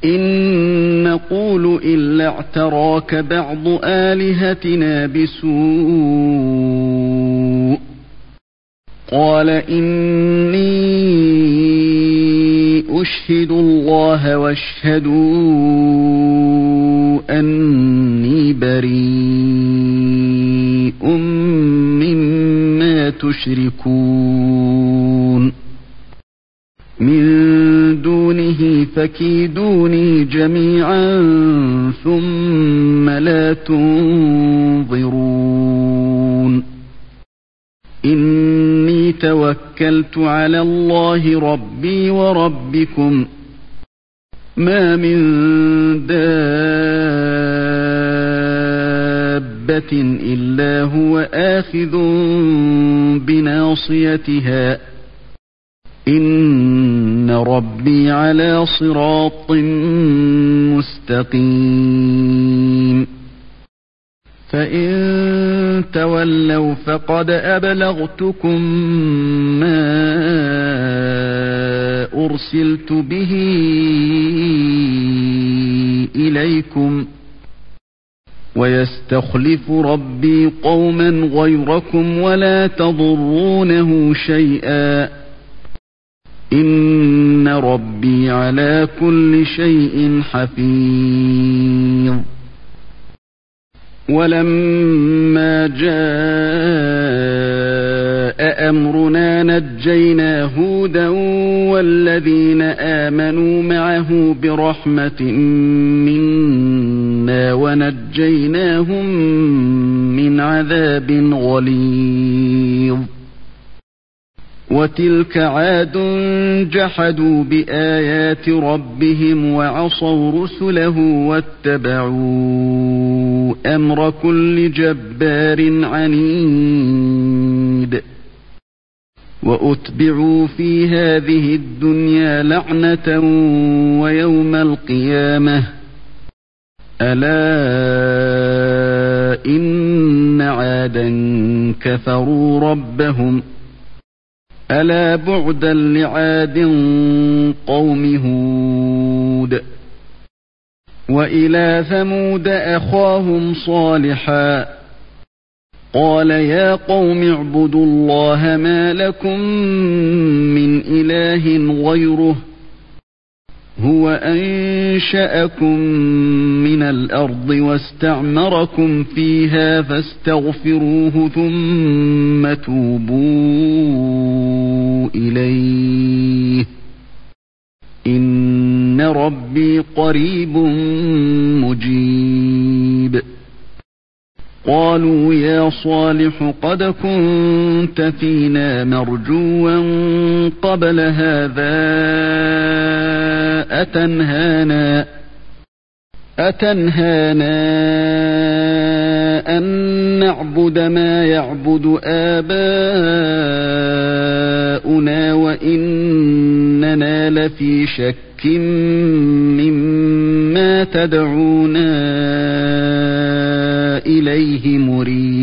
إن نقول إلا اعتراك بعض آلهتنا بسوء قال إني أشهد الله واشهدوا أني بريء مما تشركون من دونه فكيدوني جميعا ثم لا تنظرون إني توكلت على الله ربي وربكم ما من دابة إلا هو آخذ بناصيتها إن ربي على صراط مستقيم فإن تولوا فقد أبلغتكم ما أرسلت به إليكم ويستخلف ربي قوما غيركم ولا تضرونه شيئا إن ربي على كل شيء حفيظ ولما جاء أمرنا نجينا هودا والذين آمنوا معه برحمة منا ونجيناهم من عذاب غليظ وتلك عاد جحدوا بآيات ربهم وعصوا رسله واتبعوا أمر كل جبار عنيد وأتبعوا في هذه الدنيا لعنة ويوم القيامة ألا إن عادا كفروا ربهم ألا بعدا لعاد قوم هود وإلى ثمود أخاهم صالحا قال يا قوم اعبدوا الله ما لكم من إله غيره هو أنشأكم من الأرض واستعمركم فيها فاستغفروه ثم توبوا إليه إن ربي قريب مجيب قالوا يا صالح قد كنت فينا مرجوا قبل هذا أتنهانا أن نعبد ما يعبد آباؤنا وإننا لفي شك مما تدعونا إليه مريب